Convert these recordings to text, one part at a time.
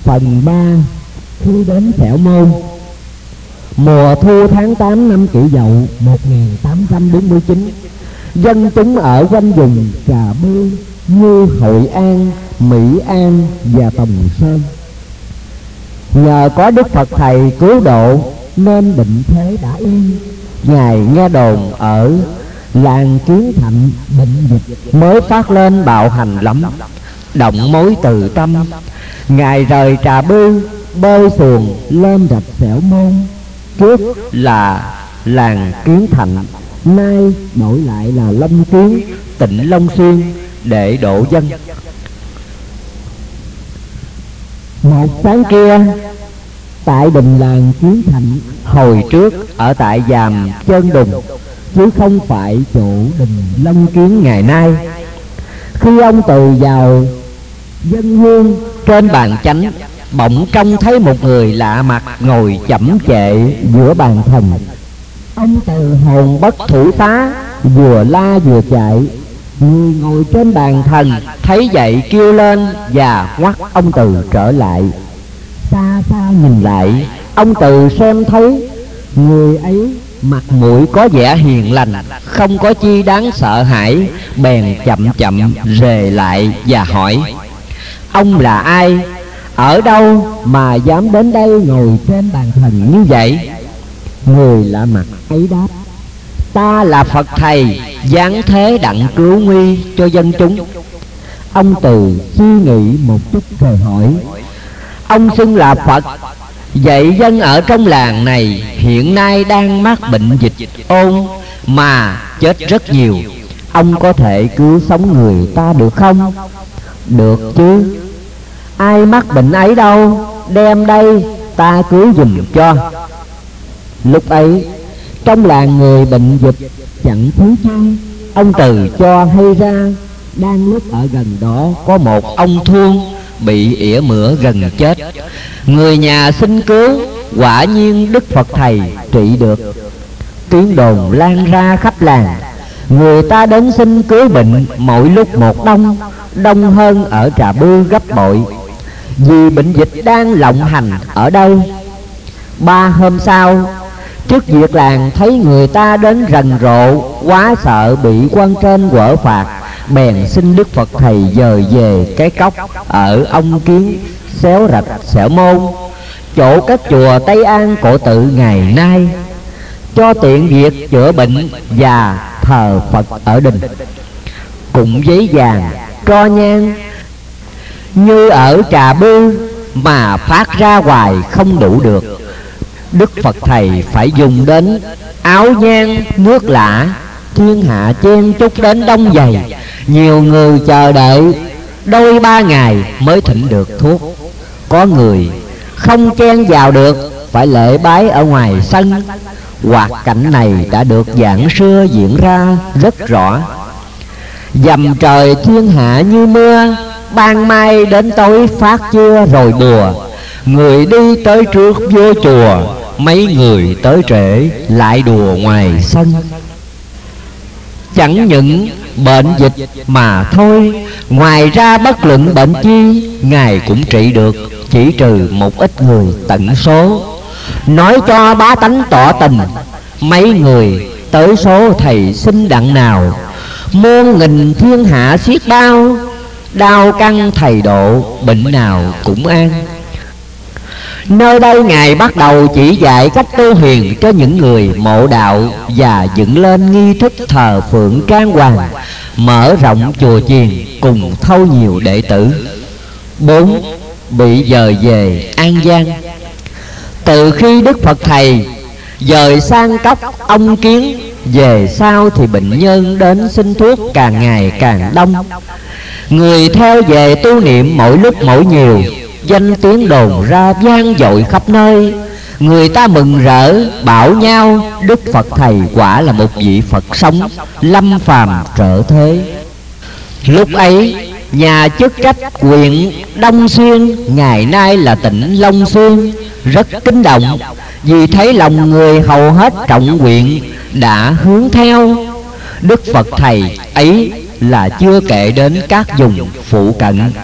Phần 3. Khi đến Sẹo Môn. Mùa thu tháng 8 năm Kỷ Dậu 1849, dân chúng ở quanh vùng Trà Bư như Hội An, Mỹ An và Tồng Sơn nhờ có Đức Phật Thầy cứu độ nên bệnh thế đã yên. Ngài nghe đồn ở làng Kiến Thạnh bệnh dịch mới phát lên bạo hành lắm, động mối từ tâm. Ngài rời Trà Bư bơi xuồng lên rạch Sẹo Môn, trước là làng Kiến Thạnh, nay đổi lại là Long Kiến, tỉnh Long Xuyên để độ dân. Một sáng kia tại đình làng Kiến Thạnh, hồi trước ở tại Giàm Chân Đùng chứ không phải chỗ đình Long Kiến ngày nay, khi ông Từ vào dân hương trên bàn chánh, bỗng trông thấy một người lạ mặt ngồi chậm chệ giữa bàn thờ. Ông Từ hồn bất thủ xá, vừa la vừa chạy. Người ngồi trên bàn thần thấy vậy kêu lên và ngoắt ông Từ trở lại. Xa xa nhìn lại, ông Từ xem thấy người ấy mặt mũi có vẻ hiền lành, không có chi đáng sợ hãi, bèn chậm chậm rề lại và hỏi: ông là ai, ở đâu mà dám đến đây ngồi trên bàn thần như vậy? Người lạ mặt ấy đáp: ta là Phật Thầy, giáng thế đặng cứu nguy cho dân chúng. Ông Từ suy nghĩ một chút rồi hỏi: ông xưng là Phật, vậy dân ở trong làng này hiện nay đang mắc bệnh dịch ôn mà chết rất nhiều, ông có thể cứu sống người ta được không? Được chứ. Ai mắc bệnh ấy đâu, đem đây ta cứu giùm cho. Lúc ấy trong làng người bệnh dịch chẳng thứ chi, ông Từ cho hay ra. Đang lúc ở gần đó có một ông thuông bị ỉa mửa gần chết, người nhà xin cứu, quả nhiên Đức Phật Thầy trị được. Tiếng đồn lan ra khắp làng, người ta đến xin cứu bệnh mỗi lúc một đông, đông hơn ở Trà Bư gấp bội, vì bệnh dịch đang lộng hành ở đây. 3 hôm sau, trước việc làng thấy người ta đến rần rộ, quá sợ bị quan trên quở phạt, bèn xin Đức Phật Thầy dời về cái cốc ở Ông Kiến, xéo rạch Sẹo Môn, chỗ các chùa Tây An Cổ Tự ngày nay, cho tiện việc chữa bệnh và thờ Phật ở đình. Cũng giấy vàng, tro nhang như ở Trà Bư mà phát ra hoài không đủ được. Đức Phật Thầy phải dùng đến áo nhang, nước lã, thiên hạ chen chúc đến đông dày, nhiều người chờ đợi đôi 3 ngày mới thỉnh được thuốc. Có người không chen vào được, phải lễ bái ở ngoài sân. Hoạt cảnh này đã được giảng xưa diễn ra rất rõ. Dầm trời thiên hạ như mưa, ban mai đến tối phát chưa rồi bùa. Người đi tới trước vô chùa, mấy người tới trễ lại đùa ngoài sân. Chẳng những bệnh dịch mà thôi, ngoài ra bất luận bệnh chi, Ngài cũng trị được, chỉ trừ một ít người tận số. Nói cho bá tánh tỏ tình, mấy người tới số Thầy xin đặng nào, muôn nghìn thiên hạ xiết bao, đau căn Thầy độ, bệnh nào cũng an. Nơi đây Ngài bắt đầu chỉ dạy cách tu hiền cho những người mộ đạo và dựng lên nghi thức thờ phượng trang hoàng, mở rộng chùa chiền cùng thâu nhiều đệ tử. 4. Bị dời về An Giang. Từ khi Đức Phật Thầy dời sang cốc Ông Kiến, về sau thì bệnh nhân đến xin thuốc càng ngày càng đông. Người theo về tu niệm mỗi lúc mỗi nhiều, danh tiếng đồn ra vang dội khắp nơi. Người ta mừng rỡ bảo nhau Đức Phật Thầy quả là một vị Phật sống, lâm phàm trợ thế. Lúc ấy nhà chức trách huyện Đông Xuyên, ngày nay là tỉnh Long Xuyên, rất kích động, vì thấy lòng người hầu hết trọng huyện đã hướng theo Đức Phật Thầy ấy, là chưa kể đến các vùng phụ cận.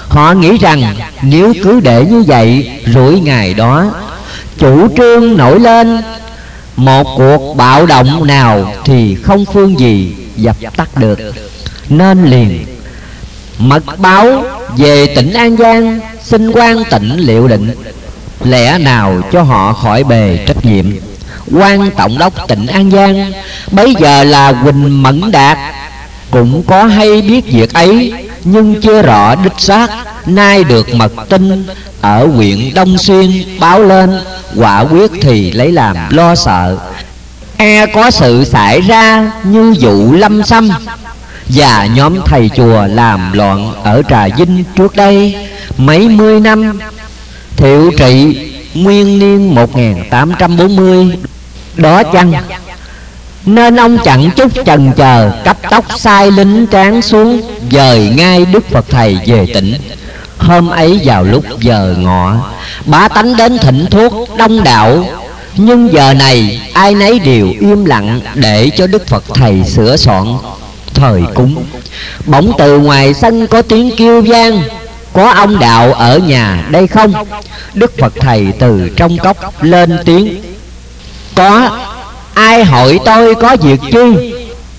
Họ nghĩ rằng nếu cứ để như vậy, rồi ngày đó chủ trương nổi lên một cuộc bạo động nào thì không phương gì dập tắt được, nên liền mật báo về tỉnh An Giang, xin quan tỉnh liệu định, lẽ nào cho họ khỏi bề trách nhiệm. Quan tổng đốc tỉnh An Giang bấy giờ là Huỳnh Mẫn Đạt cũng có hay biết việc ấy, nhưng chưa rõ đích xác. Nay được mật tin ở huyện Đông Xuyên báo lên, quả quyết thì lấy làm lo sợ. E có sự xảy ra như vụ Lâm Xăm và nhóm thầy chùa làm loạn ở Trà Vinh trước đây mấy mươi năm Thiệu Trị nguyên niên 1840 đó chăng. Nên ông chẳng chút chần chờ, cấp tốc sai lính tráng xuống dời ngay Đức Phật Thầy về tỉnh. Hôm ấy vào lúc giờ ngọ, bá tánh đến thỉnh thuốc đông đảo, nhưng giờ này ai nấy đều im lặng để cho Đức Phật Thầy sửa soạn thời cúng. Bỗng từ ngoài sân có tiếng kêu vang: có ông đạo ở nhà đây không? Đức Phật Thầy từ trong cốc lên tiếng: có, ai hỏi tôi có việc chi?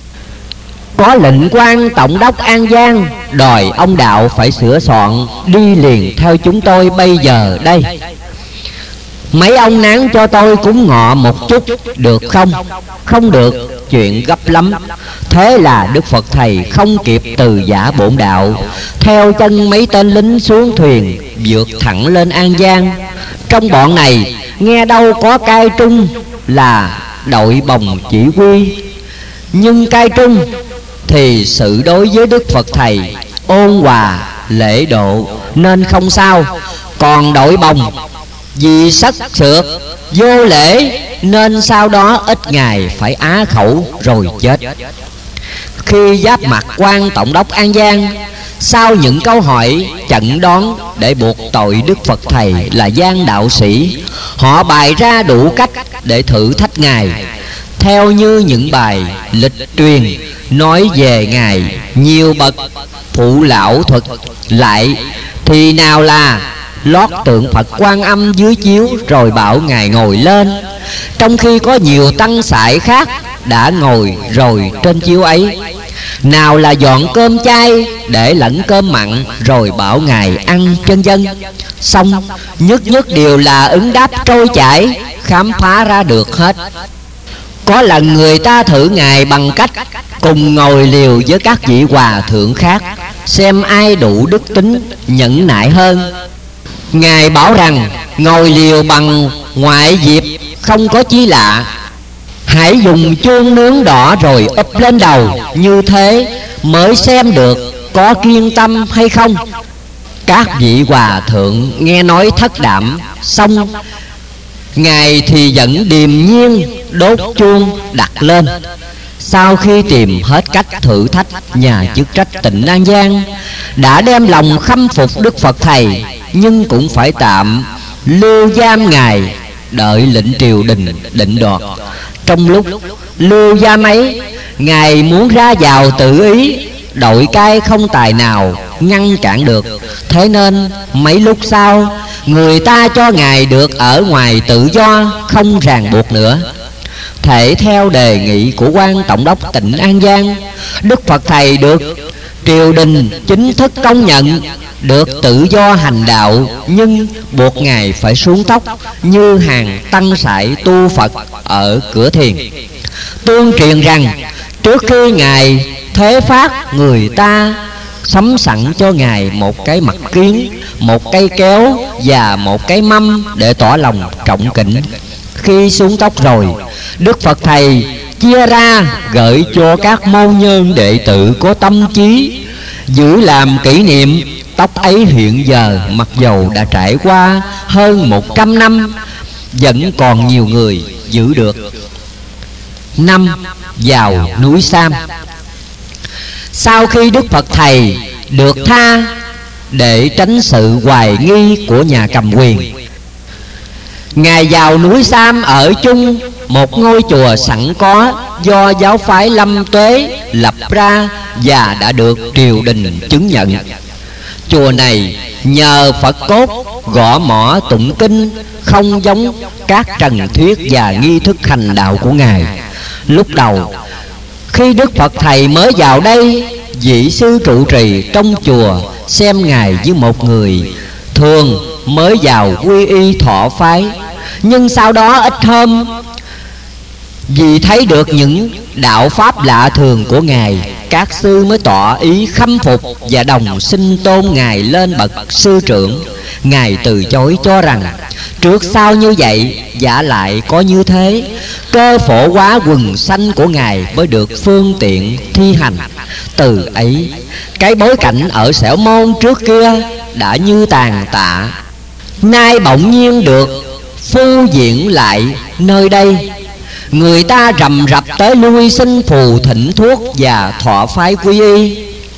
Có lệnh quan tổng đốc An Giang đòi ông đạo phải sửa soạn, đi liền theo chúng tôi bây giờ đây. Mấy ông nán cho tôi cúng ngọ một chút được không? Không được, chuyện gấp lắm. Thế là Đức Phật Thầy không kịp từ giả bổn đạo, theo chân mấy tên lính xuống thuyền, vượt thẳng lên An Giang. Trong bọn này nghe đâu có Cai Trung là đội bồng chỉ huy, nhưng Cai Trung thì sự đối với Đức Phật Thầy ôn hòa lễ độ nên không sao. Còn đội bồng vì sất sượt vô lễ nên sau đó ít ngày phải á khẩu rồi chết. Khi giáp mặt quan tổng đốc An Giang, sau những câu hỏi chẩn đoán để buộc tội Đức Phật Thầy là gian đạo sĩ, họ bày ra đủ cách để thử thách Ngài, theo như những bài lịch truyền nói về Ngài nhiều bậc phụ lão thuật lại, thì nào là lót tượng Phật Quan Âm dưới chiếu rồi bảo Ngài ngồi lên, trong khi có nhiều tăng sải khác đã ngồi rồi trên chiếu ấy. Nào là dọn cơm chay để lẫn cơm mặn rồi bảo Ngài ăn, chân dân. Xong nhất nhất đều là ứng đáp trôi chảy, khám phá ra được hết. Có lần người ta thử Ngài bằng cách cùng ngồi liều với các vị hòa thượng khác, xem ai đủ đức tính nhẫn nại hơn. Ngài bảo rằng ngồi liều bằng ngoại diệp không có chí lạ, hãy dùng chuông nướng đỏ rồi úp lên đầu, như thế mới xem được có kiên tâm hay không. Các vị hòa thượng nghe nói thất đảm, xong Ngài thì vẫn điềm nhiên đốt chuông đặt lên. Sau khi tìm hết cách thử thách, nhà chức trách tỉnh An Giang đã đem lòng khâm phục Đức Phật Thầy, nhưng cũng phải tạm lưu giam Ngài đợi lệnh triều đình định đoạt. Trong lúc lưu giam ấy, Ngài muốn ra vào tự ý, đội cai không tài nào ngăn cản được. Thế nên mấy lúc sau, người ta cho Ngài được ở ngoài tự do, không ràng buộc nữa. Thể theo đề nghị của quan tổng đốc tỉnh An Giang, Đức Phật Thầy được triều đình chính thức công nhận, được tự do hành đạo, nhưng buộc Ngài phải xuống tóc như hàng tăng sải tu Phật ở cửa thiền. Tương truyền rằng trước khi Ngài thế phát, người ta sắm sẵn cho Ngài một cái mặt kiến, một cây kéo và một cái mâm để tỏ lòng trọng kính. Khi xuống tóc rồi, Đức Phật Thầy chia ra gửi cho các môn nhân đệ tử có tâm trí giữ làm kỷ niệm. Tóc ấy hiện giờ mặc dầu đã trải qua hơn 100 năm, vẫn còn nhiều người giữ được. Năm, vào núi Sam. Sau khi Đức Phật Thầy được tha để tránh sự hoài nghi của nhà cầm quyền, Ngài vào núi Sam ở chung một ngôi chùa sẵn có do giáo phái Lâm Tuế lập ra và đã được triều đình chứng nhận. Chùa này nhờ Phật cốt gõ mõ tụng kinh, không giống các trần thuyết và nghi thức hành đạo của Ngài. Lúc đầu khi Đức Phật Thầy mới vào đây, vị sư trụ trì trong chùa xem Ngài như một người thường mới vào quy y thọ phái. Nhưng sau đó ít hôm, vì thấy được những đạo pháp lạ thường của Ngài, các sư mới tỏ ý khâm phục và đồng xin tôn Ngài lên bậc sư trưởng. Ngài từ chối, cho rằng trước sau như vậy, giả lại có như thế, cơ phổ hóa quần sanh của Ngài mới được phương tiện thi hành. Từ ấy, cái bối cảnh ở Xẻo Môn trước kia đã như tàn tạ, nay bỗng nhiên được phu diễn lại nơi đây. Người ta rầm rập tới lui xin phù thỉnh thuốc và thọ phái quy y,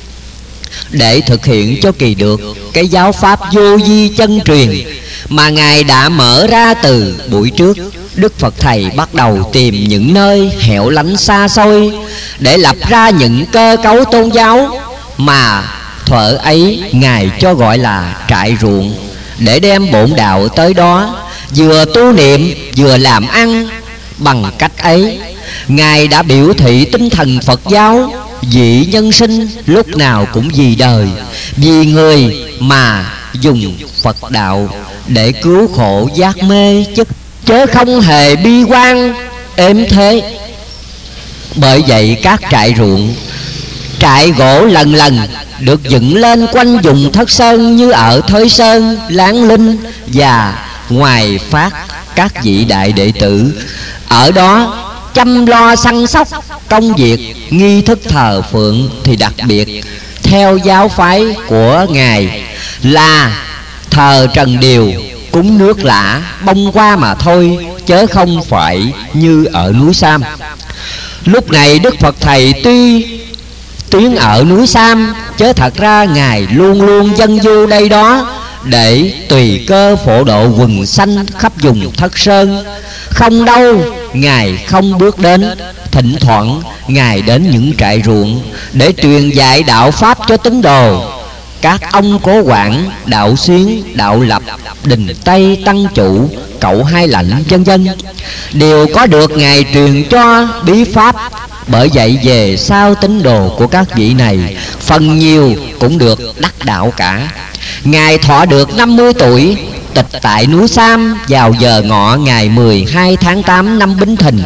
để thực hiện cho kỳ được cái giáo pháp vô vi chân truyền mà Ngài đã mở ra từ buổi trước. Đức Phật Thầy bắt đầu tìm những nơi hẻo lánh xa xôi để lập ra những cơ cấu tôn giáo mà thuở ấy Ngài cho gọi là trại ruộng, để đem bổn đạo tới đó, vừa tu niệm vừa làm ăn. Bằng cách ấy, Ngài đã biểu thị tinh thần Phật giáo vị nhân sinh lúc nào cũng vì đời, vì người, mà dùng Phật đạo để cứu khổ giác mê, chớ không hề bi quan êm thế. Bởi vậy các trại ruộng, trại gỗ lần lần được dựng lên quanh vùng Thất Sơn như ở Thới Sơn, Láng Linh, và ngoài phát các vị đại đệ tử ở đó chăm lo săn sóc công việc. Nghi thức thờ phượng thì đặc biệt theo giáo phái của Ngài là thờ trần điều, cúng nước lã, bông hoa mà thôi, chớ không phải như ở núi Sam. Lúc này Đức Phật Thầy tuy tiếng ở núi Sam, chớ thật ra Ngài luôn luôn dân du đây đó để tùy cơ phổ độ quần sanh khắp vùng Thất Sơn. Không đâu Ngài không bước đến. Thỉnh thoảng Ngài đến những trại ruộng để truyền dạy đạo pháp cho tín đồ. Các ông Cố Quảng, Đạo Xuyến, Đạo Lập, Đình Tây, Tăng Chủ, Cậu Hai Lạnh, vân vân đều có được Ngài truyền cho bí pháp. Bởi vậy về sau tín đồ của các vị này phần nhiều cũng được đắc đạo cả. Ngài thọ được 50 tuổi, tịch tại núi Sam vào giờ ngọ ngày 12 tháng 8 năm Bính Thìn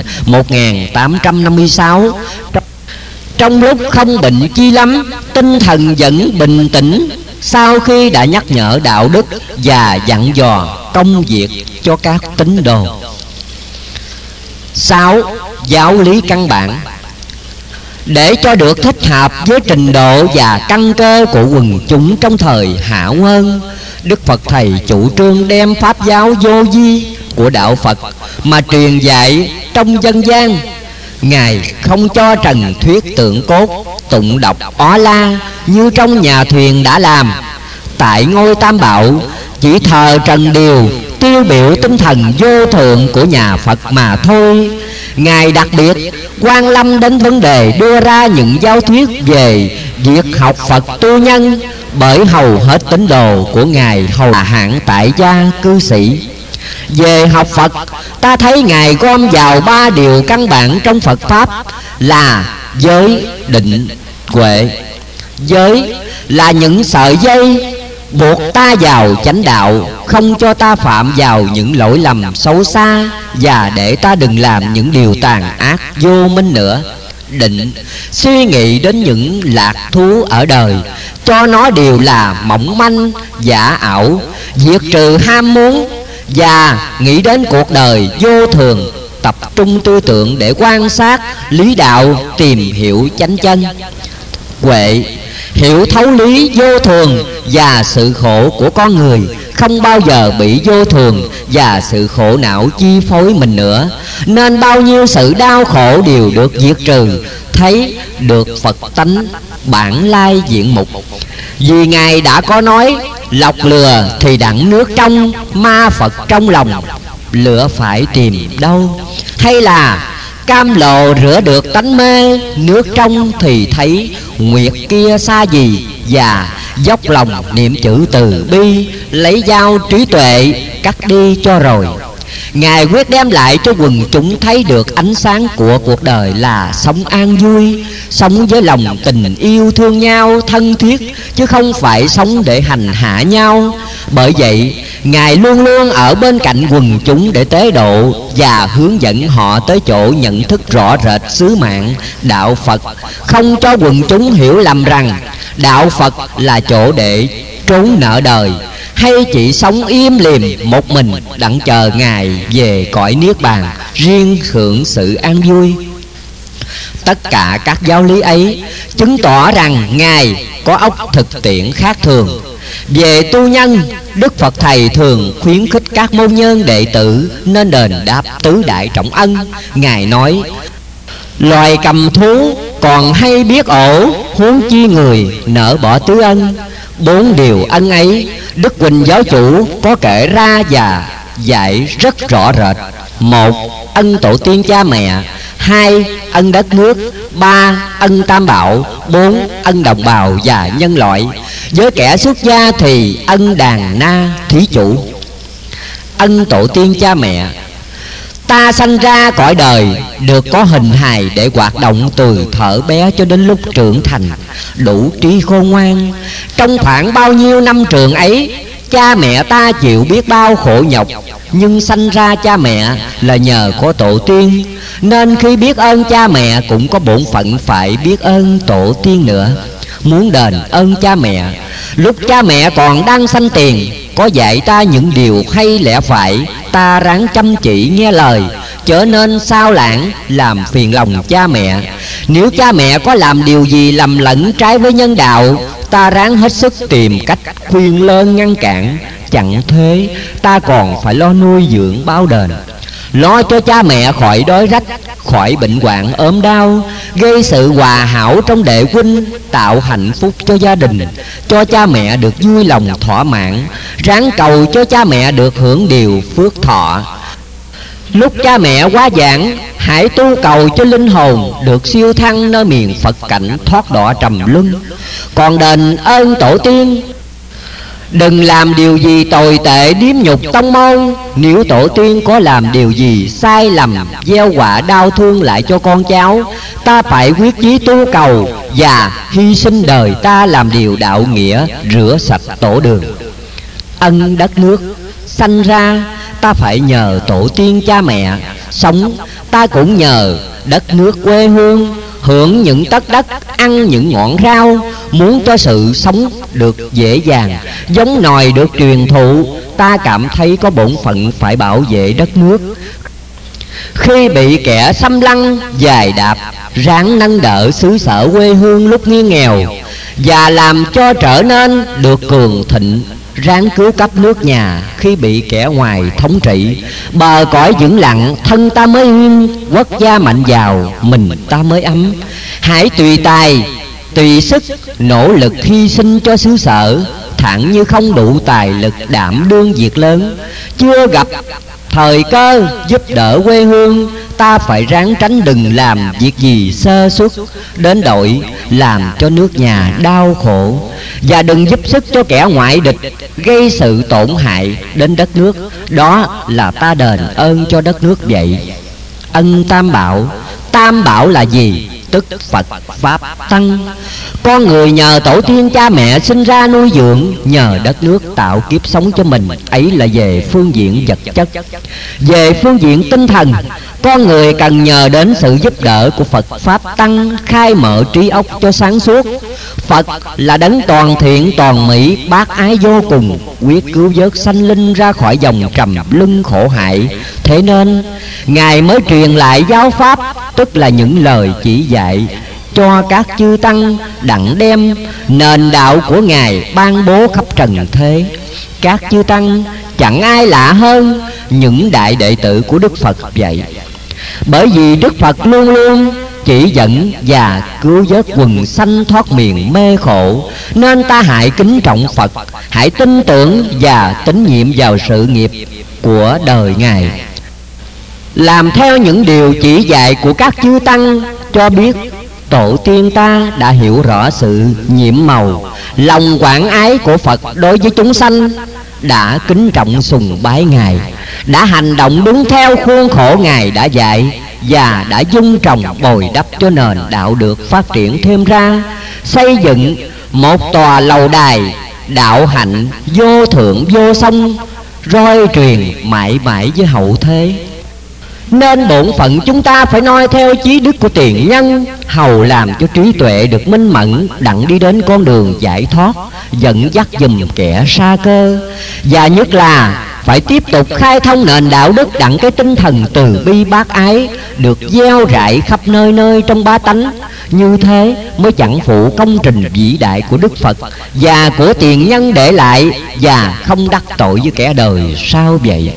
1856. Trong lúc không bệnh chi lắm, tinh thần vẫn bình tĩnh sau khi đã nhắc nhở đạo đức và dặn dò công việc cho các tín đồ. 6. Giáo lý căn bản. Để cho được thích hợp với trình độ và căn cơ của quần chúng trong thời Hạ Nguyên, Đức Phật Thầy chủ trương đem pháp giáo vô vi của đạo Phật mà truyền dạy trong dân gian. Ngài không cho trần thuyết tượng cốt, tụng đọc ó la như trong nhà thuyền đã làm. Tại ngôi Tam Bảo chỉ thờ trần điều, tiêu biểu tinh thần vô thượng của nhà Phật mà thôi. Ngài đặc biệt quan lâm đến vấn đề đưa ra những giáo thuyết về việc học Phật tu nhân, bởi hầu hết tín đồ của Ngài hầu là hạng tại gia cư sĩ. Về học Phật, ta thấy Ngài gom vào 3 điều căn bản trong Phật Pháp là giới, định, huệ. Giới là những sợi dây buộc ta vào chánh đạo, không cho ta phạm vào những lỗi lầm xấu xa, và để ta đừng làm những điều tàn ác vô minh nữa. Định suy nghĩ đến những lạc thú ở đời, cho nó đều là mỏng manh, giả ảo, diệt trừ ham muốn và nghĩ đến cuộc đời vô thường, tập trung tư tưởng để quan sát lý đạo, tìm hiểu chánh chân. Huệ hiểu thấu lý vô thường và sự khổ của con người, không bao giờ bị vô thường và sự khổ não chi phối mình nữa, nên bao nhiêu sự đau khổ đều được diệt trừ, thấy được Phật tánh bản lai diện mục. Vì Ngài đã có nói: lọc lừa thì đặng nước trong, ma Phật trong lòng, lửa phải tìm đâu. Hay là cam lộ rửa được tánh mê, nước trong thì thấy nguyệt kia xa gì, và dốc lòng niệm chữ từ bi, lấy dao trí tuệ cắt đi cho rồi. Ngài quyết đem lại cho quần chúng thấy được ánh sáng của cuộc đời là sống an vui, sống với lòng tình yêu thương nhau thân thiết, chứ không phải sống để hành hạ nhau. Bởi vậy Ngài luôn luôn ở bên cạnh quần chúng để tế độ và hướng dẫn họ tới chỗ nhận thức rõ rệt sứ mạng đạo Phật, không cho quần chúng hiểu lầm rằng đạo Phật là chỗ để trốn nợ đời, hay chỉ sống im lìm một mình đặng chờ Ngài về cõi niết bàn riêng hưởng sự an vui. Tất cả các giáo lý ấy chứng tỏ rằng Ngài có óc thực tiễn khác thường. Về tu nhân, Đức Phật Thầy thường khuyến khích các môn nhân đệ tử nên đền đáp tứ đại trọng ân. Ngài nói: loài cầm thú còn hay biết ổ, huống chi người nỡ bỏ tứ ân. 4 điều ân ấy Đức Huỳnh giáo chủ có kể ra và dạy rất rõ rệt. 1. Ân tổ tiên cha mẹ. 2. Ân đất nước. 3. Ân tam bảo. 4. Ân đồng bào và nhân loại. Với kẻ xuất gia thì ân đàn na thí chủ. Ân tổ tiên cha mẹ. Ta sanh ra cõi đời được có hình hài để hoạt động từ thuở bé cho đến lúc trưởng thành, đủ trí khôn ngoan. Trong khoảng bao nhiêu năm trường ấy, cha mẹ ta chịu biết bao khổ nhọc, nhưng sanh ra cha mẹ là nhờ có tổ tiên, nên khi biết ơn cha mẹ cũng có bổn phận phải biết ơn tổ tiên nữa. Muốn đền ơn cha mẹ, lúc cha mẹ còn đang sanh tiền, có dạy ta những điều hay lẽ phải, ta ráng chăm chỉ nghe lời, trở nên sao lãng làm phiền lòng cha mẹ. Nếu cha mẹ có làm điều gì lầm lẫn trái với nhân đạo, ta ráng hết sức tìm cách khuyên lơn ngăn cản. Chẳng thế, ta còn phải lo nuôi dưỡng báo đền, lo cho cha mẹ khỏi đói rách, khỏi bệnh hoạn ốm đau, gây sự hòa hảo trong đệ huynh, tạo hạnh phúc cho gia đình, cho cha mẹ được vui lòng thỏa mãn, ráng cầu cho cha mẹ được hưởng điều phước thọ. Lúc cha mẹ quá giảng, hãy tu cầu cho linh hồn được siêu thăng nơi miền Phật cảnh thoát đọa trầm luân. Còn đền ơn tổ tiên, đừng làm điều gì tồi tệ điếm nhục tông môn. Nếu tổ tiên có làm điều gì sai lầm, gieo họa đau thương lại cho con cháu, ta phải quyết chí tu cầu và hy sinh đời ta làm điều đạo nghĩa, rửa sạch tổ đường. Ân đất nước. Sanh ra ta phải nhờ tổ tiên cha mẹ, sống ta cũng nhờ đất nước quê hương, hưởng những tất đất, ăn những ngọn rau. Muốn cho sự sống được dễ dàng, giống nòi được truyền thụ, ta cảm thấy có bổn phận phải bảo vệ đất nước. Khi bị kẻ xâm lăng dài đạp, ráng nâng đỡ xứ sở quê hương lúc nghi nghèo, và làm cho trở nên được cường thịnh. Ráng cứu cấp nước nhà khi bị kẻ ngoài thống trị, bờ cõi vững lặng, thân ta mới yên, quốc gia mạnh giàu, mình ta mới ấm. Hãy tùy tài tùy sức nỗ lực hy sinh cho xứ sở, thẳng như không đủ tài lực đảm đương việc lớn. Chưa gặp thời cơ giúp đỡ quê hương, ta phải ráng tránh đừng làm việc gì sơ suất đến đội làm cho nước nhà đau khổ, và đừng giúp sức cho kẻ ngoại địch gây sự tổn hại đến đất nước. Đó là ta đền ơn cho đất nước vậy. Ân tam bảo. Tam bảo là gì? Tức Phật, Pháp, Tăng. Con người nhờ tổ tiên cha mẹ sinh ra nuôi dưỡng, nhờ đất nước tạo kiếp sống cho mình. Ấy là về phương diện vật chất. Về phương diện tinh thần, con người cần nhờ đến sự giúp đỡ của Phật, Pháp, Tăng, khai mở trí óc cho sáng suốt. Phật là đấng toàn thiện toàn mỹ, bác ái vô cùng, quyết cứu vớt sanh linh ra khỏi dòng trầm luân khổ hại. Thế nên Ngài mới truyền lại giáo pháp, tức là những lời chỉ dạy cho các chư tăng, đặng đem nền đạo của Ngài ban bố khắp trần thế. Các chư tăng chẳng ai lạ hơn những đại đệ tử của Đức Phật vậy. Bởi vì Đức Phật luôn luôn chỉ dẫn và cứu vớt quần sanh thoát miền mê khổ, nên ta hãy kính trọng Phật, hãy tin tưởng và tín nhiệm vào sự nghiệp của đời Ngài. Làm theo những điều chỉ dạy của các chư tăng cho biết Tổ tiên ta đã hiểu rõ sự nhiệm màu, lòng quảng ái của Phật đối với chúng sanh, đã kính trọng sùng bái Ngài, đã hành động đúng theo khuôn khổ Ngài đã dạy, và đã dung trồng bồi đắp cho nền đạo được phát triển thêm ra, xây dựng một tòa lầu đài đạo hạnh vô thượng vô song, roi truyền mãi mãi với hậu thế. Nên bổn phận chúng ta phải noi theo chí đức của tiền nhân, hầu làm cho trí tuệ được minh mẫn, đặng đi đến con đường giải thoát, dẫn dắt giùm kẻ sa cơ. Và nhất là phải tiếp tục khai thông nền đạo đức, đặng cái tinh thần từ bi bác ái được gieo rải khắp nơi nơi trong bá tánh. Như thế mới chẳng phụ công trình vĩ đại của Đức Phật và của tiền nhân để lại, và không đắc tội với kẻ đời sao vậy.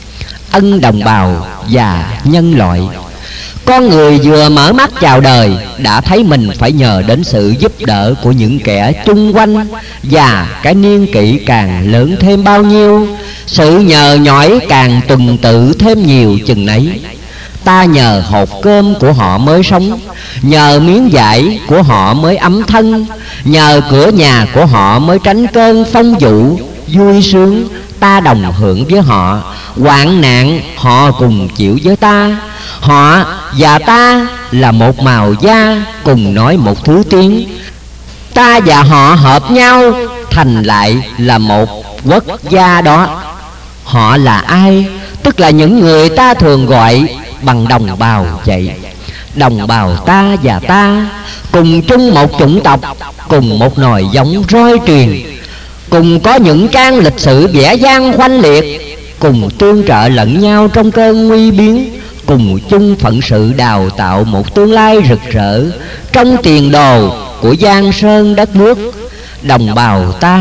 Ân đồng bào và nhân loại. Con người vừa mở mắt chào đời đã thấy mình phải nhờ đến sự giúp đỡ của những kẻ chung quanh, và cái niên kỷ càng lớn thêm bao nhiêu, sự nhờ nhỏi càng tuần tự thêm nhiều chừng nấy. Ta nhờ hộp cơm của họ mới sống, nhờ miếng vải của họ mới ấm thân, nhờ cửa nhà của họ mới tránh cơn phong vụ. Vui sướng ta đồng hưởng với họ, hoạn nạn họ cùng chịu với ta. Họ và ta là một màu da, cùng nói một thứ tiếng. Ta và họ hợp nhau thành lại là một quốc gia đó. Họ là ai? Tức là những người ta thường gọi bằng đồng bào vậy. Đồng bào ta và ta cùng chung một chủng tộc, cùng một nòi giống roi truyền, cùng có những trang lịch sử vẻ vang khoanh liệt, cùng tương trợ lẫn nhau trong cơn nguy biến, cùng chung phận sự đào tạo một tương lai rực rỡ trong tiền đồ của giang sơn đất nước. Đồng bào ta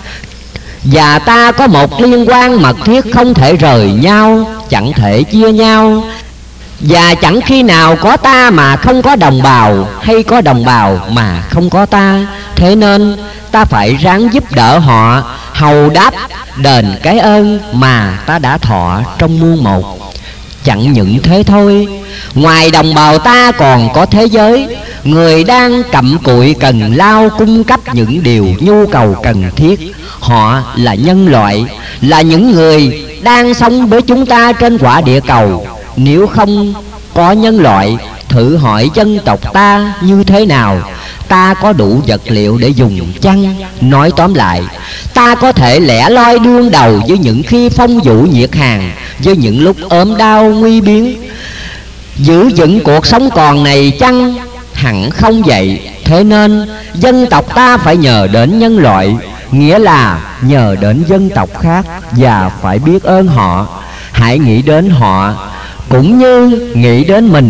và ta có một liên quan mật thiết không thể rời nhau, chẳng thể chia nhau. Và chẳng khi nào có ta mà không có đồng bào, hay có đồng bào mà không có ta. Thế nên ta phải ráng giúp đỡ họ, hầu đáp đền cái ơn mà ta đã thọ trong muôn một. Chẳng những thế thôi, ngoài đồng bào ta còn có thế giới, người đang cặm cụi cần lao cung cấp những điều nhu cầu cần thiết. Họ là nhân loại, là những người đang sống với chúng ta trên quả địa cầu. Nếu không có nhân loại, thử hỏi dân tộc ta như thế nào? Ta có đủ vật liệu để dùng chăng? Nói tóm lại, ta có thể lẻ loi đương đầu với những khi phong vũ nhiệt hàn, với những lúc ốm đau nguy biến, giữ vững cuộc sống còn này chăng? Hẳn không vậy. Thế nên dân tộc ta phải nhờ đến nhân loại, nghĩa là nhờ đến dân tộc khác, và phải biết ơn họ. Hãy nghĩ đến họ cũng như nghĩ đến mình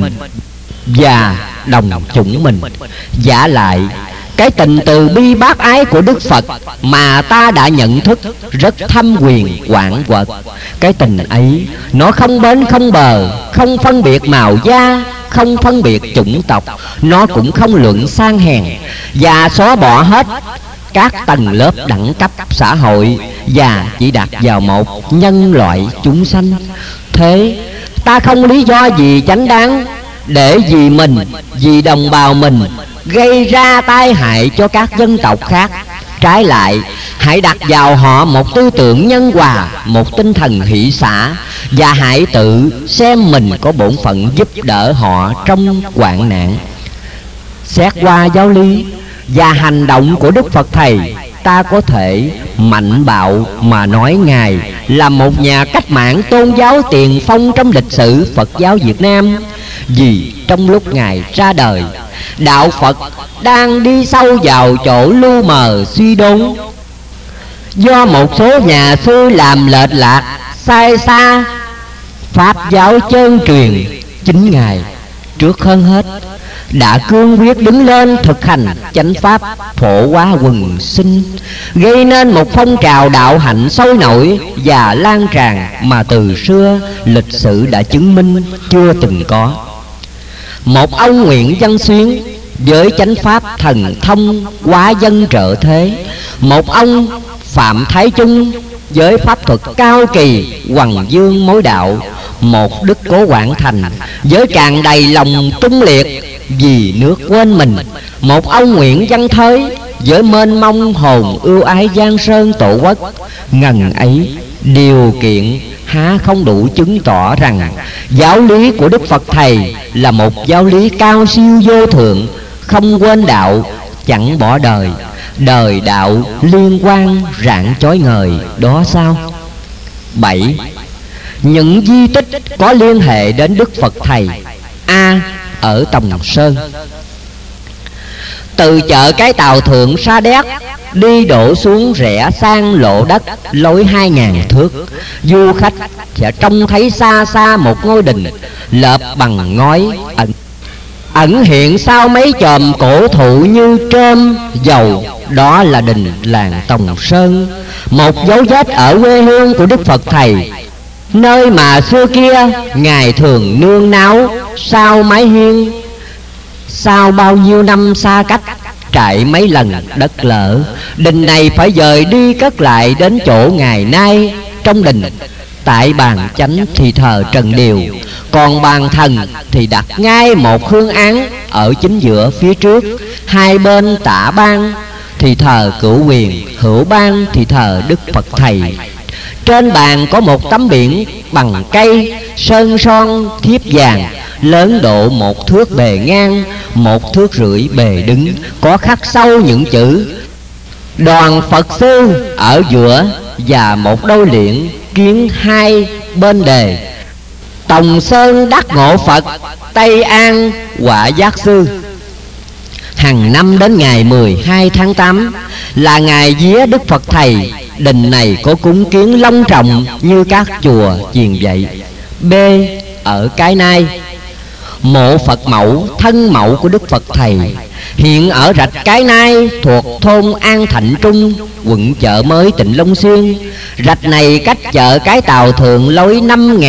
và đồng chủng mình. Vả lại, cái tình từ bi bác ái của Đức Phật mà ta đã nhận thức rất thâm quyền quảng quật. Cái tình ấy nó không bến không bờ, không phân biệt màu da, không phân biệt chủng tộc, nó cũng không luận sang hèn, và xóa bỏ hết các tầng lớp đẳng cấp xã hội, và chỉ đặt vào một nhân loại chúng sanh. Thế ta không lý do gì chánh đáng để vì mình, vì đồng bào mình gây ra tai hại cho các dân tộc khác. Trái lại, hãy đặt vào họ một tư tưởng nhân hòa, một tinh thần hỷ xả, và hãy tự xem mình có bổn phận giúp đỡ họ trong hoạn nạn. Xét qua giáo lý và hành động của Đức Phật Thầy, ta có thể mạnh bạo mà nói Ngài là một nhà cách mạng tôn giáo tiền phong trong lịch sử Phật giáo Việt Nam. Vì trong lúc Ngài ra đời, đạo Phật đang đi sâu vào chỗ lu mờ suy đốn, do một số nhà sư làm lệch lạc sai xa pháp giáo chân truyền. Chính Ngài trước hơn hết đã cương quyết đứng lên thực hành chánh pháp phổ hóa quần sinh, gây nên một phong trào đạo hạnh sôi nổi và lan tràn mà từ xưa lịch sử đã chứng minh chưa từng có. Một ông Nguyễn Văn Xuyến với chánh pháp thần thông hóa dân trợ thế, một ông Phạm Thái Trung với pháp thuật cao kỳ hoằng dương mối đạo, một Đức Cố Quảng Thành với tràn đầy lòng trung liệt vì nước quên mình. Một ông nguyện văn thới với mênh mông hồn ưu ái giang sơn tổ quốc. Ngần ấy điều kiện há không đủ chứng tỏ rằng giáo lý của Đức Phật Thầy là một giáo lý cao siêu vô thượng, không quên đạo, chẳng bỏ đời. Đời đạo liên quan rạng chói ngời đó sao? 7. Những di tích có liên hệ đến Đức Phật Thầy. A. Ở Tòng Sơn. Từ chợ Cái Tàu Thượng Sa Đéc đi đổ xuống rẽ sang lộ đất lối 2.000 thước, du khách sẽ trông thấy xa xa một ngôi đình lợp bằng ngói ẩn hiện sau mấy chòm cổ thụ như trơm dầu. Đó là đình làng Tòng Sơn, một dấu vết ở quê hương của Đức Phật Thầy, nơi mà xưa kia Ngài thường nương náu sau mái hiên. Sau bao nhiêu năm xa cách, trải mấy lần đất lở, đình này phải dời đi cất lại đến chỗ ngày nay. Trong đình, tại bàn chánh thì thờ Trần Điều, còn bàn thần thì đặt ngay một hương án ở chính giữa phía trước. Hai bên tả ban thì thờ Cửu Quyền, hữu ban thì thờ Đức Phật Thầy. Trên bàn có một tấm biển bằng cây sơn son thiếp vàng, lớn độ 1 thước bề ngang, 1,5 thước bề đứng, có khắc sâu những chữ Đoàn Phật Sư ở giữa và một đôi liễn kiến hai bên đề: Tòng Sơn đắc ngộ Phật, Tây An quả giác sư. Hàng năm đến ngày 12 tháng 8 là ngày vía Đức Phật Thầy. Đình này có cúng kiến long trọng như các chùa chiền vậy. B. Ở Cái Nai. Mộ Phật mẫu, thân mẫu của Đức Phật Thầy hiện ở rạch Cái Nai thuộc thôn An Thạnh Trung, quận Chợ Mới, tỉnh Long Xuyên. Rạch này cách chợ Cái Tàu Thượng lối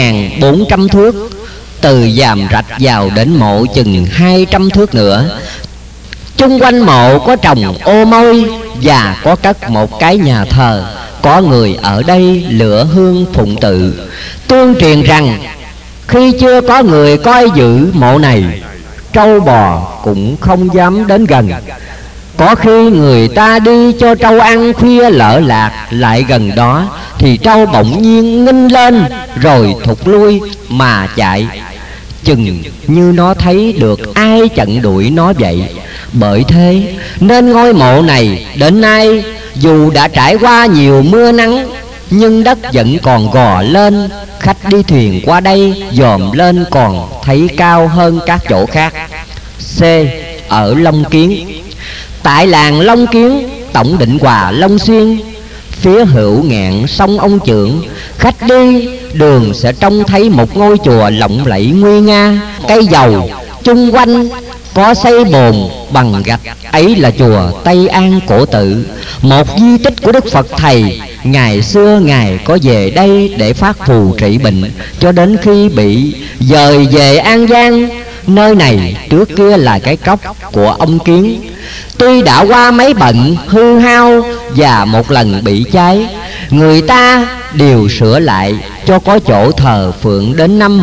5.400 thước. Từ dàm rạch vào đến mộ chừng 200 thước nữa. Chung quanh mộ có trồng ô môi và có cất một cái nhà thờ. Có người ở đây lửa hương phụng tự. Tương truyền rằng khi chưa có người coi giữ mộ này, trâu bò cũng không dám đến gần. Có khi người ta đi cho trâu ăn khuya lỡ lạc lại gần đó, thì trâu bỗng nhiên nghinh lên rồi thụt lui mà chạy, chừng như nó thấy được ai chặn đuổi nó vậy. Bởi thế nên ngôi mộ này đến nay dù đã trải qua nhiều mưa nắng, nhưng đất vẫn còn gò lên. Khách đi thuyền qua đây dòm lên còn thấy cao hơn các chỗ khác. C. Ở Long Kiến. Tại làng Long Kiến, tổng Định Hòa, Long Xuyên, phía hữu ngạn sông Ông Chưởng, khách đi đường sẽ trông thấy một ngôi chùa lộng lẫy nguy nga, cây dầu chung quanh có xây bồn bằng gạch. Ấy là chùa Tây An Cổ Tự, một di tích của Đức Phật Thầy. Ngày xưa Ngài có về đây để phát phù trị bệnh, cho đến khi bị dời về An Giang. Nơi này trước kia là cái cốc của ông Kiến. Tuy đã qua mấy bận hư hao và một lần bị cháy, người ta đều sửa lại cho có chỗ thờ phượng. Đến năm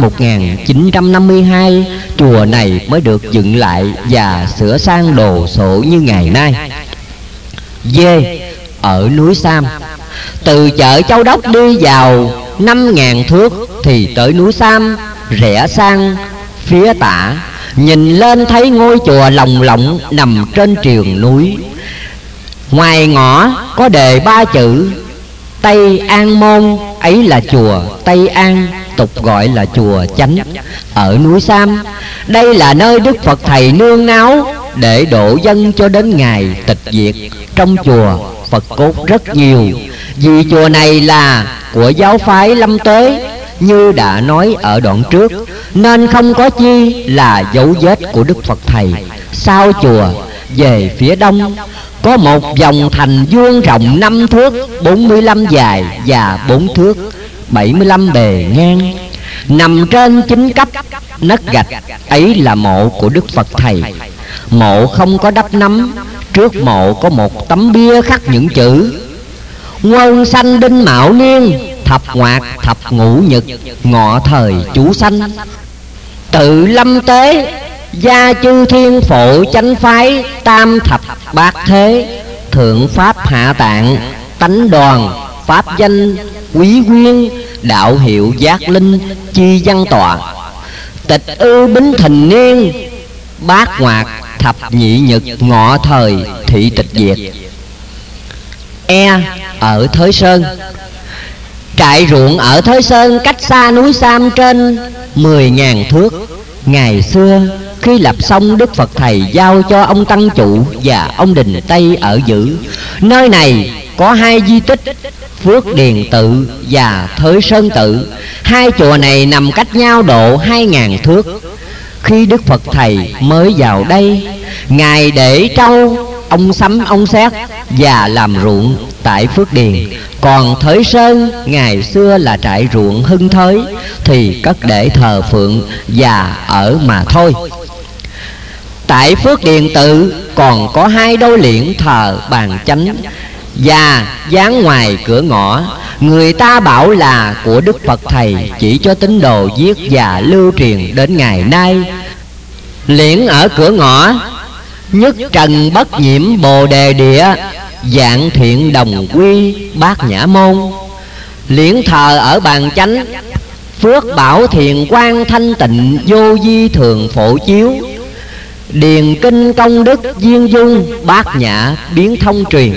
1952, chùa này mới được dựng lại và sửa sang đồ sộ như ngày nay. D. Ở núi Sam. Từ chợ Châu Đốc đi vào 5.000 thước thì tới núi Sam, rẽ sang phía tả, nhìn lên thấy ngôi chùa lồng lộng nằm trên triền núi. Ngoài ngõ có đề 3 chữ Tây An Môn, ấy là chùa Tây An, tục gọi là chùa Chánh, ở núi Sam. Đây là nơi Đức Phật Thầy nương náu để độ dân cho đến ngày tịch diệt. Trong chùa Phật cốt rất nhiều, vì chùa này là của giáo phái Lâm Tế như đã nói ở đoạn trước, nên không có chi là dấu vết của Đức Phật Thầy. Sau chùa về phía đông có một vòng thành vuông rộng 5 thước 45 dài và 4 thước 75 bề ngang, nằm trên 9 cấp nấc gạch. Ấy là mộ của Đức Phật Thầy. Mộ không có đắp nắm. Trước mộ có một tấm bia khắc những chữ Quân sanh đinh mão niên, thập ngoạc thập ngũ nhật, ngọ thời chú sanh. Tự Lâm Tế Gia chư thiên phổ chánh phái, tam thập bát thế, thượng pháp hạ tạng, tánh đoàn, pháp danh quý quyên, đạo hiệu giác linh, chi văn tọa. Tịch ư bính thình niên, bát ngoạc, thập nhị nhật, ngọ thời, thị tịch diệt. Ở Thới Sơn. Trại ruộng ở Thới Sơn cách xa núi Sam trên 10.000 thước. Ngày xưa khi lập xong, Đức Phật Thầy giao cho ông Tăng Chủ và ông Đình Tây ở giữ. Nơi này có hai di tích, Phước Điền Tự và Thới Sơn Tự. Hai chùa này nằm cách nhau độ 2.000 thước. Khi Đức Phật Thầy mới vào đây, Ngài để trâu, ông sắm ông sét và làm ruộng tại Phước Điền. Còn Thới Sơn ngày xưa là trại ruộng Hưng Thới, thì cất để thờ phượng và ở mà thôi. Tại Phước Điền Tự còn có hai đôi liễn thờ bàn chánh và dán ngoài cửa ngõ. Người ta bảo là của Đức Phật Thầy, chỉ cho tín đồ viết và lưu truyền đến ngày nay. Liễn ở cửa ngõ: Nhất trần bất nhiễm bồ đề địa, dạng thiện đồng quy bát nhã môn. Liễn thờ ở bàn chánh: Phước bảo thiền quang thanh tịnh, vô vi thường phổ chiếu. Điền kinh công đức viên dung, bát nhã biến thông truyền.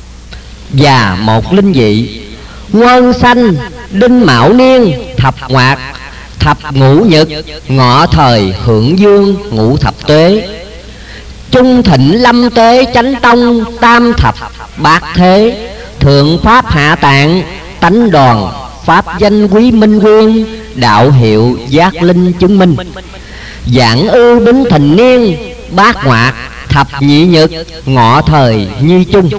Và một linh vị: Quân sanh đinh mão niên, thập ngoạc, thập ngũ nhật, ngọ thời hưởng dương, ngũ thập tuế. Trung thịnh lâm tế chánh tông, tam thập bát thế, thượng pháp hạ tạng, tánh đoàn, pháp danh quý minh quyên, đạo hiệu giác linh chứng minh. Giảng ư bính thình niên, bát ngoạc, thập nhị nhật, ngọ thời như chung.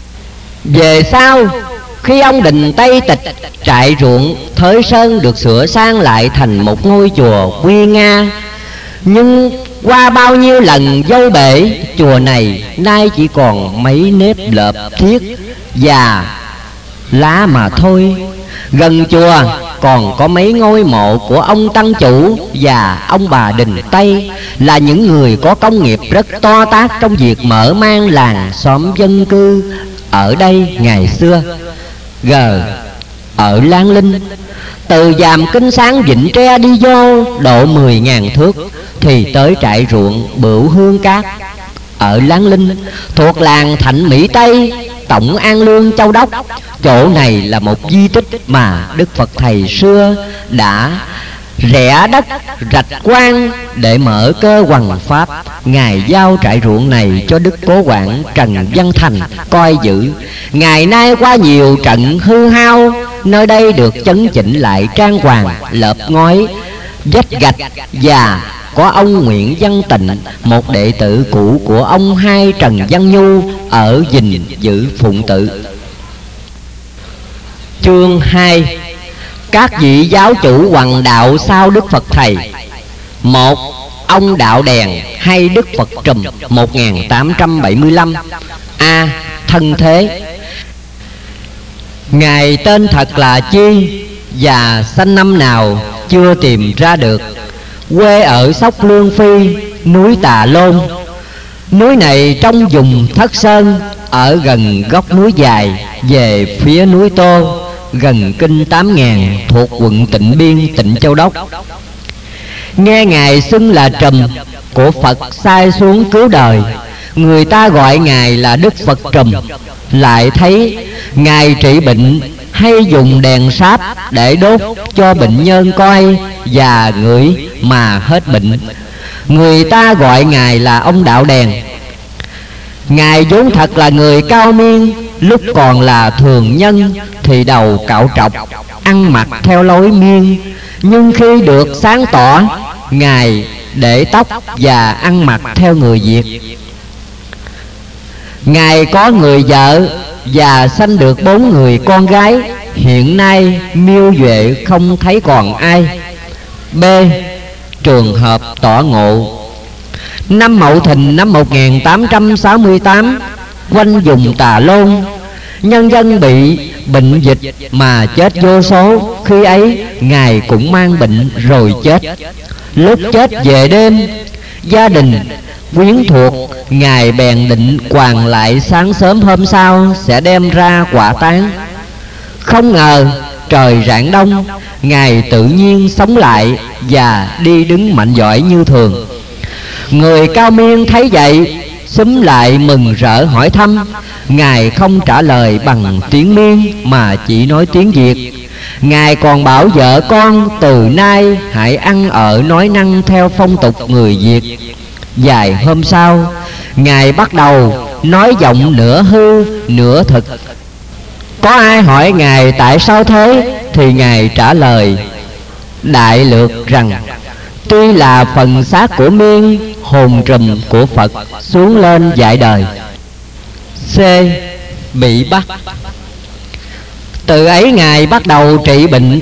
Về sau, khi ông Đình Tây tịch, trại ruộng Thới Sơn được sửa sang lại thành một ngôi chùa nguy nga. Nhưng qua bao nhiêu lần dâu bể, chùa này nay chỉ còn mấy nếp lợp thiết và lá mà thôi. Gần chùa còn có mấy ngôi mộ của ông Tăng Chủ và ông bà Đình Tây, là những người có công nghiệp rất to tát trong việc mở mang làng xóm dân cư ở đây ngày xưa. Ở Lan Linh, từ Dàm Kinh Sáng Vịnh Tre đi vô độ 10.000 thước thì tới trại ruộng Bửu Hương Cát ở Lan Linh, thuộc làng Thạnh Mỹ Tây, Tổng An Lương, Châu Đốc. Chỗ này là một di tích mà Đức Phật Thầy xưa đã rẽ đất rạch quan để mở cơ hoằng pháp. Ngài giao trại ruộng này cho Đức Cố Quản Trần Văn Thành coi giữ. Ngày nay qua nhiều trận hư hao, nơi đây được chấn chỉnh lại trang hoàng, lợp ngói, vách gạch, và có ông Nguyễn Văn Tịnh, một đệ tử cũ của ông hai Trần Văn Nhu, ở gìn giữ phụng tự. Chương 2: Các vị giáo chủ hoằng đạo sau Đức Phật Thầy. 1. Ông Đạo Đèn hay Đức Phật Trùm 1875. Thân thế. Ngài tên thật là chi và sanh năm nào chưa tìm ra được. Quê ở Sóc Lương Phi, núi Tà Lôn. Núi này trong vùng Thất Sơn, ở gần góc núi dài về phía núi Tô, gần kinh 8.000, thuộc quận Tịnh Biên, tỉnh Châu Đốc. Nghe Ngài xưng là Trùm của Phật sai xuống cứu đời, người ta gọi Ngài là Đức Phật Trùm. Lại thấy Ngài trị bệnh hay dùng đèn sáp để đốt cho bệnh nhân coi và ngửi mà hết bệnh, người ta gọi Ngài là ông Đạo Đèn. Ngài vốn thật là người cao miên. Lúc còn là thường nhân thì đầu cạo trọc, ăn mặc theo lối miên. Nhưng khi được sáng tỏ, Ngài để tóc và ăn mặc theo người Việt. Ngài có người vợ và sanh được 4 người con gái. Hiện nay miêu duệ không thấy còn ai. B. Trường hợp tỏ ngộ. Năm Mậu Thìn năm 1868, quanh vùng Tà Lôn, nhân dân bị bệnh dịch mà chết vô số. Khi ấy Ngài cũng mang bệnh rồi chết. Lúc chết về đêm, Gia đình quyến thuộc, ngài bèn định quàng lại sáng sớm hôm sau sẽ đem ra quả táng. Không ngờ trời rạng đông, ngài tự nhiên sống lại và đi đứng mạnh giỏi như thường. Người Cao Miên thấy vậy xúm lại mừng rỡ hỏi thăm. Ngài không trả lời bằng tiếng Miên mà chỉ nói tiếng Việt. Ngài còn bảo vợ con từ nay hãy ăn ở nói năng theo phong tục người Việt. Vài hôm sau, ngài bắt đầu nói giọng nửa hư nửa thực. Có ai hỏi ngài tại sao thế thì ngài trả lời đại lược rằng tuy là phần xác của Miên, hồn trùm của Phật xuống lên dạy đời. C. Bị bắt. Từ ấy ngài bắt đầu trị bệnh.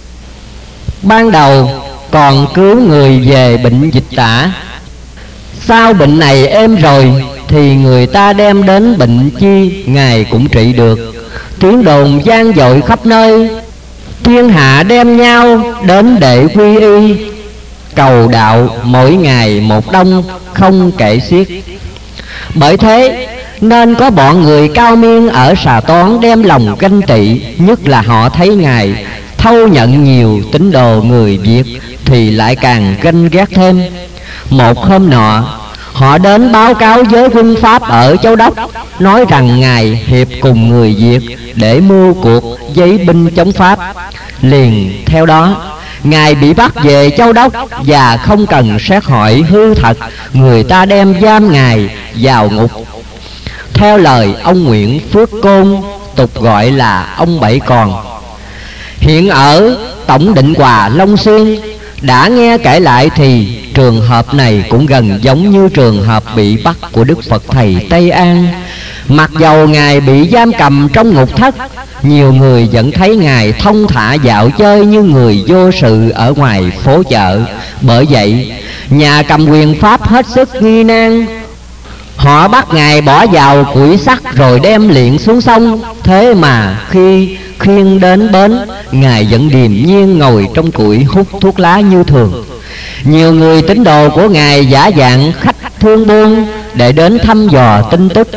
Ban đầu còn cứu người về bệnh dịch tả. Sau bệnh này êm rồi thì người ta đem đến bệnh chi ngài cũng trị được. Tiếng đồn vang dội khắp nơi, thiên hạ đem nhau đến để quy y. Cầu đạo mỗi ngày một đông không kể xiết. Bởi thế nên có bọn người Cao Miên ở Xà Toán đem lòng ganh tị. Nhất là họ thấy ngài thâu nhận nhiều tín đồ người Việt thì lại càng ganh ghét thêm. Một hôm nọ, họ đến báo cáo với quân Pháp ở Châu Đốc, nói rằng ngài hiệp cùng người Việt để mưu cuộc giấy binh chống Pháp. Liền theo đó, ngài bị bắt về Châu Đốc và không cần xét hỏi hư thật, người ta đem giam ngài vào ngục. Theo lời ông Nguyễn Phước Côn, tục gọi là ông Bảy Còn, hiện ở Tổng Định Hòa, Long Xuyên, đã nghe kể lại thì trường hợp này cũng gần giống như trường hợp bị bắt của Đức Phật Thầy Tây An. Mặc dầu ngài bị giam cầm trong ngục thất, nhiều người vẫn thấy ngài thông thả dạo chơi như người vô sự ở ngoài phố chợ. Bởi vậy nhà cầm quyền Pháp hết sức nghi nan. Họ bắt ngài bỏ vào củi sắt rồi đem liệng xuống sông. Thế mà khi khiêng đến bến, ngài vẫn điềm nhiên ngồi trong củi hút thuốc lá như thường. Nhiều người tín đồ của ngài giả dạng khách thương buôn để đến thăm dò tin tức.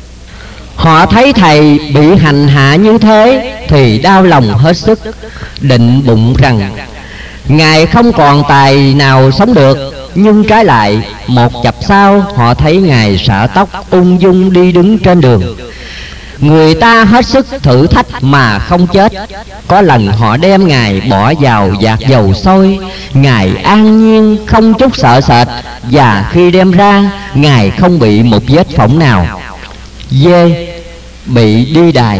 Họ thấy thầy bị hành hạ như thế thì đau lòng hết sức, định bụng rằng ngài không còn tài nào sống được. Nhưng trái lại, một chập sau họ thấy ngài xõa tóc ung dung đi đứng trên đường. Người ta hết sức thử thách mà không chết. Có lần họ đem ngài bỏ vào vạc dầu sôi, ngài an nhiên không chút sợ sệt, và khi đem ra, ngài không bị một vết phỏng nào. D. Bị đi đày.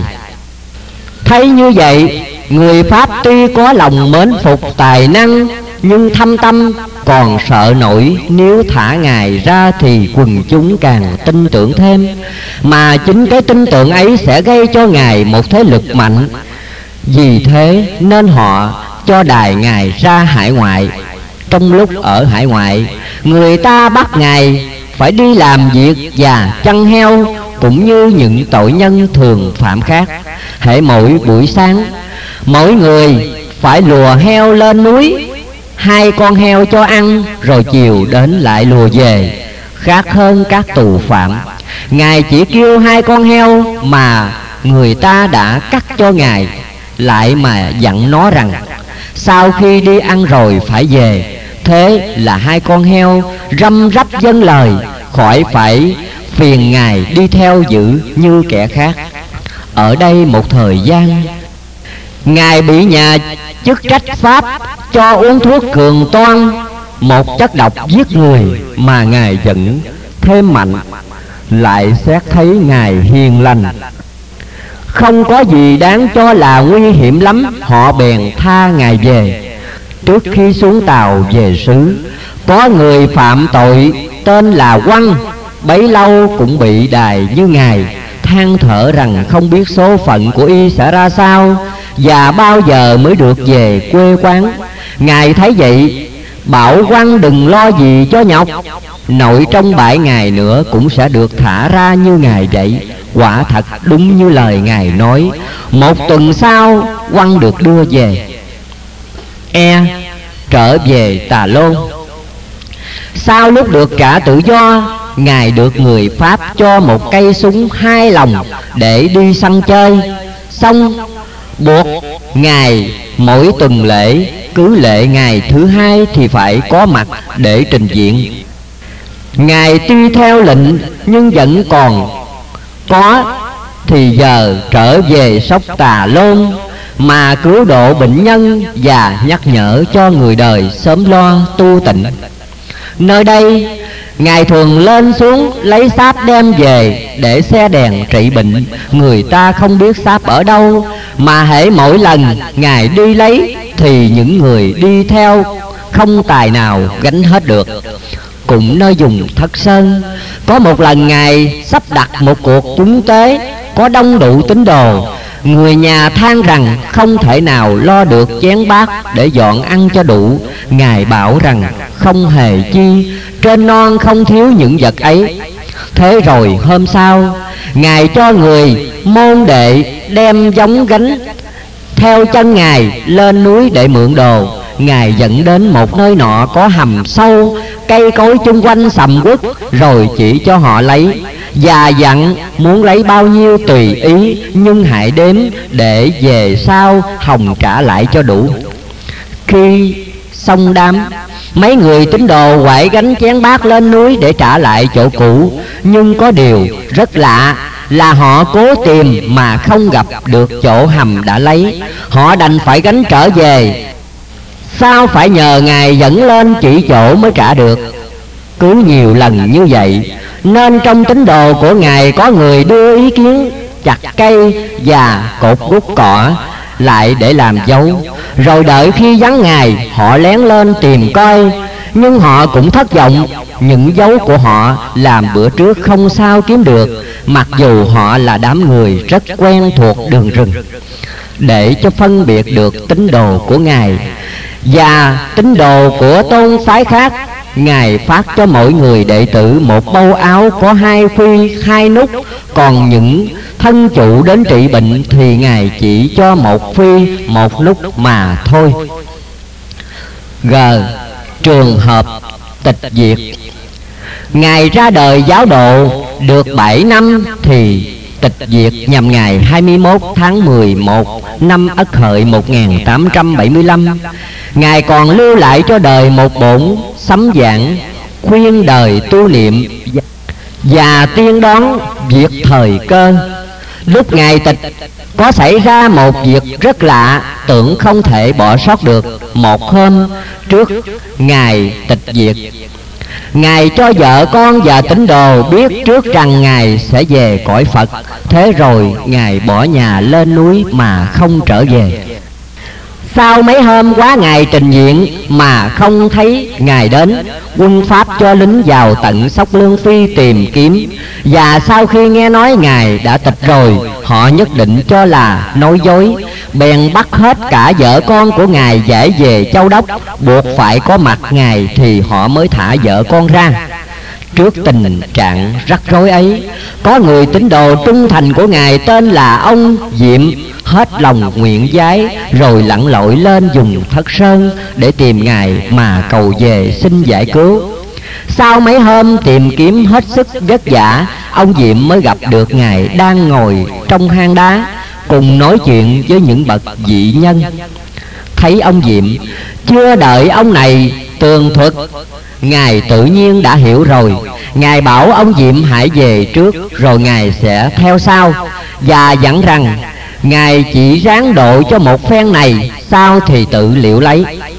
Thấy như vậy, người Pháp tuy có lòng mến phục tài năng, nhưng thâm tâm còn sợ nổi nếu thả ngài ra thì quần chúng càng tin tưởng thêm, mà chính cái tin tưởng ấy sẽ gây cho ngài một thế lực mạnh. Vì thế nên họ cho đày ngài ra hải ngoại. Trong lúc ở hải ngoại, người ta bắt ngài phải đi làm việc và chăn heo, cũng như những tội nhân thường phạm khác. Hễ mỗi buổi sáng, mỗi người phải lùa heo lên núi, 2 con heo cho ăn, rồi chiều đến lại lùa về. Khác hơn các tù phạm, ngài chỉ kêu 2 con heo mà người ta đã cắt cho ngài, lại mà dặn nó rằng sau khi đi ăn rồi phải về. Thế là 2 con heo răm rắp vâng lời, khỏi phải phiền ngài đi theo giữ như kẻ khác. Ở đây một thời gian, ngài bị nhà chức trách Pháp cho uống thuốc cường toan, một chất độc giết người, mà ngài vẫn thêm mạnh. Lại xét thấy ngài hiền lành, không có gì đáng cho là nguy hiểm lắm, họ bèn tha ngài về. Trước khi xuống tàu về xứ, có người phạm tội tên là Quăng, bấy lâu cũng bị đày như ngài, than thở rằng không biết số phận của y sẽ ra sao và bao giờ mới được về quê quán. Ngài thấy vậy bảo Quăng đừng lo gì cho nhọc, nội trong 7 ngày nữa cũng sẽ được thả ra như ngài vậy. Quả thật đúng như lời ngài nói, 1 tuần sau Quăng được đưa về. E. Trở về Tà Lôn. Sau lúc được trả tự do, Ngài được người Pháp cho một cây súng 2 lồng để đi săn chơi. Xong buộc Ngài mỗi tuần lễ, cứ lễ ngày thứ 2 thì phải có mặt để trình diện. Ngài tuy theo lệnh nhưng vẫn còn có thì giờ trở về Sóc Tà Lôn mà cứu độ bệnh nhân và nhắc nhở cho người đời sớm lo tu tịnh. Nơi đây Ngài thường lên xuống lấy sáp đem về để xe đèn trị bệnh. Người ta không biết sáp ở đâu, mà hễ mỗi lần Ngài đi lấy thì những người đi theo không tài nào gánh hết được. Cũng nơi vùng Thất Sơn, có một lần Ngài sắp đặt một cuộc cúng tế, có đông đủ tín đồ. Người nhà than rằng không thể nào lo được chén bát để dọn ăn cho đủ. Ngài bảo rằng không hề chi, trên non không thiếu những vật ấy. Thế rồi hôm sau, Ngài cho người môn đệ đem giống gánh theo chân Ngài lên núi để mượn đồ. Ngài dẫn đến một nơi nọ có hầm sâu, cây cối chung quanh sầm uất, rồi chỉ cho họ lấy, và dặn muốn lấy bao nhiêu tùy ý, nhưng hãy đếm để về sau hồng trả lại cho đủ. Khi xong đám, mấy người tín đồ quải gánh chén bát lên núi để trả lại chỗ cũ. Nhưng có điều rất lạ là họ cố tìm mà không gặp được chỗ hầm đã lấy. Họ đành phải gánh trở về, sao phải nhờ Ngài dẫn lên chỉ chỗ mới trả được. Cứ nhiều lần như vậy nên trong tín đồ của Ngài có người đưa ý kiến chặt cây và cột gút cỏ lại để làm dấu, rồi đợi khi vắng Ngài họ lén lên tìm coi. Nhưng họ cũng thất vọng, những dấu của họ làm bữa trước không sao kiếm được, mặc dù họ là đám người rất quen thuộc đường rừng. Để cho phân biệt được tín đồ của Ngài và tín đồ của tôn phái khác, Ngài phát cho mỗi người đệ tử một bâu áo có 2 phi 2 nút. Còn những thân chủ đến trị bệnh thì Ngài chỉ cho 1 phi 1 nút mà thôi. G. Trường hợp tịch diệt. Ngài ra đời giáo độ được 7 năm thì tịch diệt nhằm ngày 21 tháng 11 năm Ất Hợi 1875. Ngài còn lưu lại cho đời một bổn sấm giảng khuyên đời tu niệm và tiên đoán việc thời cơ. Lúc Ngài tịch có xảy ra một việc rất lạ, tưởng không thể bỏ sót được. Một hôm trước Ngài tịch diệt, Ngài cho vợ con và tín đồ biết trước rằng Ngài sẽ về cõi Phật. Thế rồi Ngài bỏ nhà lên núi mà không trở về. Sau mấy hôm quá Ngài trình diện mà không thấy Ngài đến, quân Pháp cho lính vào tận Sóc Lương Phi tìm kiếm. Và sau khi nghe nói Ngài đã tịch rồi, họ nhất định cho là nói dối, bèn bắt hết cả vợ con của Ngài giải về Châu Đốc, buộc phải có mặt Ngài thì họ mới thả vợ con ra. Trước tình trạng rắc rối ấy, có người tín đồ trung thành của Ngài tên là ông Diệm hết lòng nguyện vái, rồi lặn lội lên vùng Thất Sơn để tìm Ngài mà cầu về xin giải cứu. Sau mấy hôm tìm kiếm hết sức vất vả, ông Diệm mới gặp được Ngài đang ngồi trong hang đá cùng nói chuyện với những bậc dị nhân. Thấy ông Diệm, chưa đợi ông này tường thuật, Ngài tự nhiên đã hiểu rồi. Ngài bảo ông Diệm hãy về trước rồi Ngài sẽ theo sau, và dặn rằng Ngài chỉ ráng độ cho một phen này, sau thì tự liệu lấy.